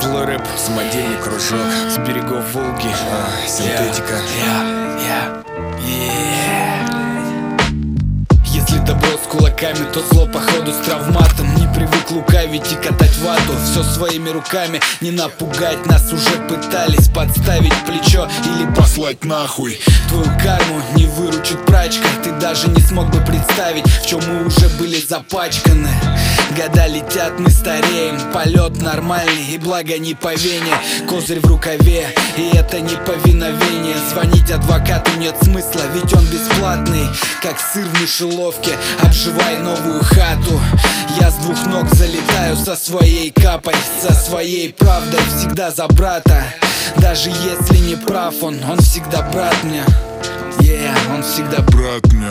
Пошлой рэп, самодельный кружок, с берегов Волги, синтетика. Если добро с кулаками, то зло походу с травматом. Не привык лукавить и катать вату, все своими руками. Не напугать нас уже пытались подставить плечо или послать нахуй. Твою карму не выручит прачка, ты даже не смог бы представить, в чем мы уже были запачканы. Года летят, мы стареем, полет нормальный и благо не по вене. Козырь в рукаве, и это не повиновение. Звонить адвокату нет смысла, ведь он бесплатный. Как сыр в мышеловке, обживай новую хату. Я с двух ног залетаю со своей капой, со своей правдой, всегда за брата. Даже если не прав он всегда брат мне. Он всегда брат мне.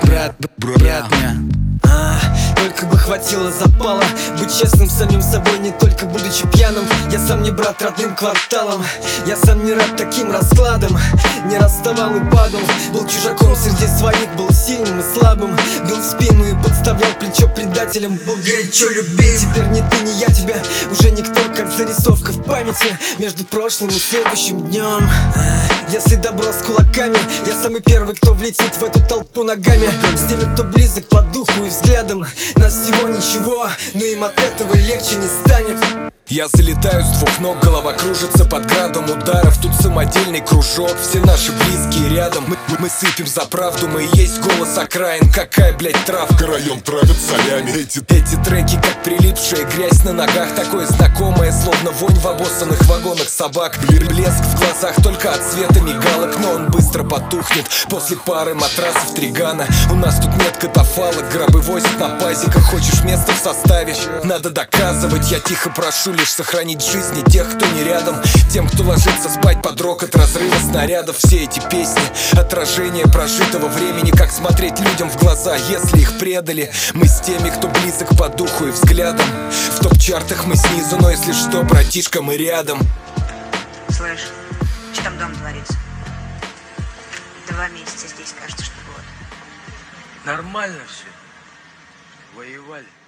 Брат мне. Только бы хватило запала быть честным с самим собой, не только будучи пьяным. Я сам не брат родным кварталом, я сам не рад таким раскладом. Не расставал и падал, был чужаком среди своих, был сильным и слабым. Бил в спину и подставлял плечо предателям, был горячо любить. Теперь ни ты, ни я, тебя уже никто, как зарисовка в памяти между прошлым и следующим днем. Если добро с кулаками, я самый первый, кто влетит в эту толпу ногами. С теми, кто близок по духу и взглядом. Нас всего ничего, но им от этого легче не станет. Я залетаю с двух ног, голова кружится под градом ударов. Тут самодельный кружок, все наши близкие рядом. Мы сыпем за правду, мы и есть голос окраин. Какая, блять, травка, район травят солями. Эти треки, как прилипшая грязь на ногах. Такое знакомое, словно вонь в обоссанных вагонах собак. Блеск в глазах только от света мигалок, но он быстро потухнет после пары матрасов тригана. У нас тут нет катафалок, гробы возят на пазиках. Хочешь место в составе? Надо доказывать, я тихо прошу лишь сохранить жизни тех, кто не рядом. Тем, кто ложится спать под рокот разрыва снарядов. Все эти песни — отражение прожитого времени. Как смотреть людям в глаза, если их предали? Мы с теми, кто близок по духу и взглядам. В топ-чартах мы снизу, но если что, братишка, мы рядом. Слышь, что там дома творится? 2 месяца здесь, кажется, что год. Нормально все. Воевали.